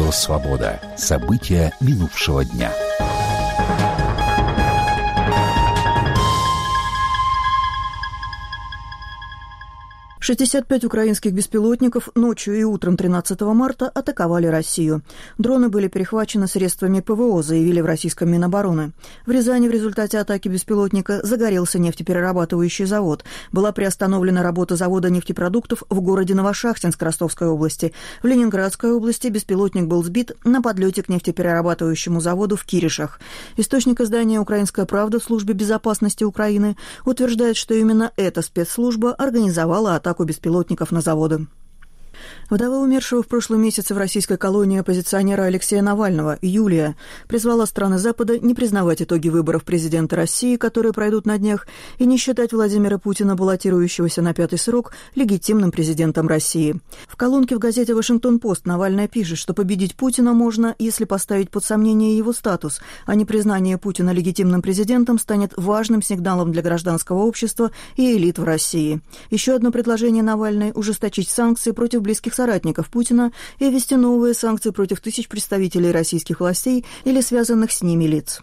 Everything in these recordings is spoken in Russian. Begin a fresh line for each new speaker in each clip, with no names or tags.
Радио «Свобода». События минувшего дня.
«65 украинских беспилотников ночью и утром 13 марта атаковали Россию. Дроны были перехвачены средствами ПВО, заявили в российском Минобороны. В Рязани в результате атаки беспилотника загорелся нефтеперерабатывающий завод. Была приостановлена работа завода нефтепродуктов в городе Новошахтинск Ростовской области. В Ленинградской области беспилотник был сбит на подлете к нефтеперерабатывающему заводу в Киришах. Источник издания «Украинская правда» в службе безопасности Украины утверждает, что именно эта спецслужба организовала атаку беспилотников на заводы. Вдова умершего в прошлом месяце в российской колонии оппозиционера Алексея Навального, Юлия, призвала страны Запада не признавать итоги выборов президента России, которые пройдут на днях, и не считать Владимира Путина, баллотирующегося на 5-й срок, легитимным президентом России. В колонке в газете «Вашингтон-Пост» Навальная пишет, что победить Путина можно, если поставить под сомнение его статус, а непризнание Путина легитимным президентом станет важным сигналом для гражданского общества и элит в России. Еще одно предложение Навальной – ужесточить санкции против близких соратников Путина и ввести новые санкции против тысяч представителей российских властей или связанных с ними лиц.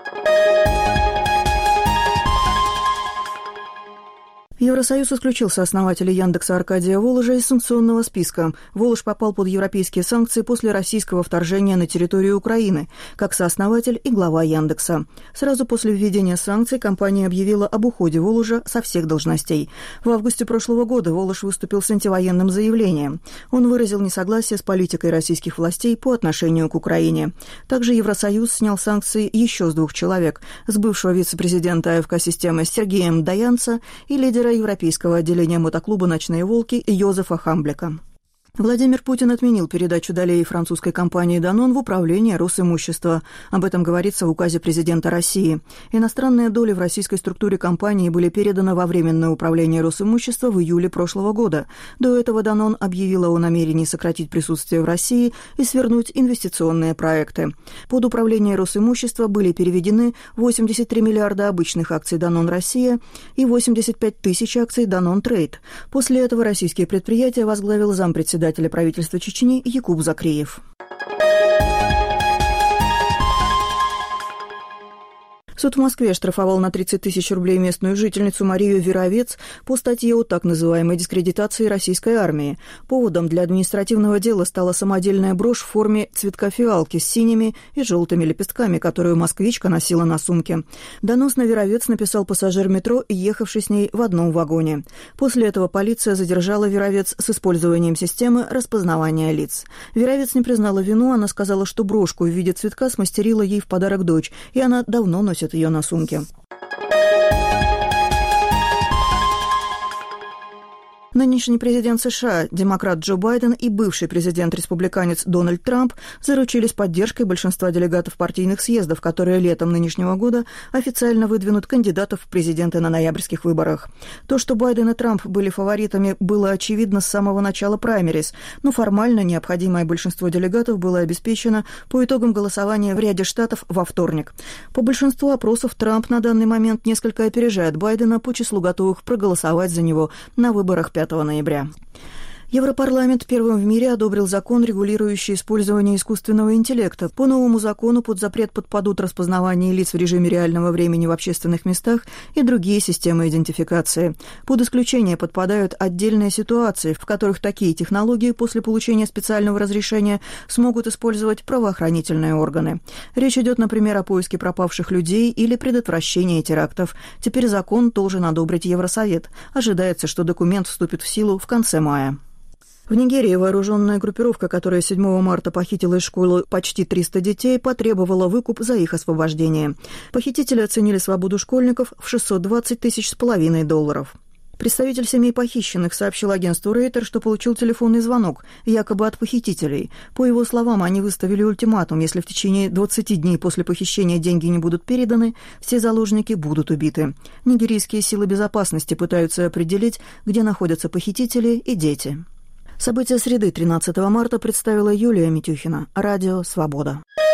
Евросоюз исключил сооснователя Яндекса Аркадия Воложа из санкционного списка. Волож попал под европейские санкции после российского вторжения на территорию Украины, как сооснователь и глава Яндекса. Сразу после введения санкций компания объявила об уходе Воложа со всех должностей. В августе прошлого года Волож выступил с антивоенным заявлением. Он выразил несогласие с политикой российских властей по отношению к Украине. Также Евросоюз снял санкции еще с 2 человек – с бывшего вице-президента АФК-системы Сергеем Даянца и лидера европейского отделения мотоклуба «Ночные волки» Йозефа Хамблика. Владимир Путин отменил передачу долей французской компании «Данон» в управление Росимущества. Об этом говорится в указе президента России. Иностранные доли в российской структуре компании были переданы во Временное управление Росимущества в июле прошлого года. До этого «Данон» объявила о намерении сократить присутствие в России и свернуть инвестиционные проекты. Под управление Росимущества были переведены 83 миллиарда обычных акций «Данон Россия» и 85 тысяч акций «Данон Трейд». После этого российские предприятия возглавил зампредседателя правительства Чечни Якуб Закриев. Суд в Москве штрафовал на 30 тысяч рублей местную жительницу Марию Веровец по статье о так называемой дискредитации российской армии. Поводом для административного дела стала самодельная брошь в форме цветка фиалки с синими и желтыми лепестками, которую москвичка носила на сумке. Донос на Веровец написал пассажир метро, ехавший с ней в одном вагоне. После этого полиция задержала Веровец с использованием системы распознавания лиц. Веровец не признала вину, она сказала, что брошку в виде цветка смастерила ей в подарок дочь, и она давно носит ее на сумке. Нынешний президент США, демократ Джо Байден, и бывший президент-республиканец Дональд Трамп заручились поддержкой большинства делегатов партийных съездов, которые летом нынешнего года официально выдвинут кандидатов в президенты на ноябрьских выборах. То, что Байден и Трамп были фаворитами, было очевидно с самого начала праймериз, но формально необходимое большинство делегатов было обеспечено по итогам голосования в ряде штатов во вторник. По большинству опросов Трамп на данный момент несколько опережает Байдена по числу готовых проголосовать за него на выборах 5 ноября. Европарламент первым в мире одобрил закон, регулирующий использование искусственного интеллекта. По новому закону под запрет подпадут распознавание лиц в режиме реального времени в общественных местах и другие системы идентификации. Под исключение подпадают отдельные ситуации, в которых такие технологии после получения специального разрешения смогут использовать правоохранительные органы. Речь идет, например, о поиске пропавших людей или предотвращении терактов. Теперь закон должен одобрить Евросовет. Ожидается, что документ вступит в силу в конце мая. В Нигерии вооруженная группировка, которая 7 марта похитила из школы почти 300 детей, потребовала выкуп за их освобождение. Похитители оценили свободу школьников в $620 тысяч $500. Представитель семей похищенных сообщил агентству Рейтер, что получил телефонный звонок, якобы от похитителей. По его словам, они выставили ультиматум: если в течение 20 дней после похищения деньги не будут переданы, все заложники будут убиты. Нигерийские силы безопасности пытаются определить, где находятся похитители и дети. События среды 13 марта представила Юлия Митюхина. Радио «Свобода».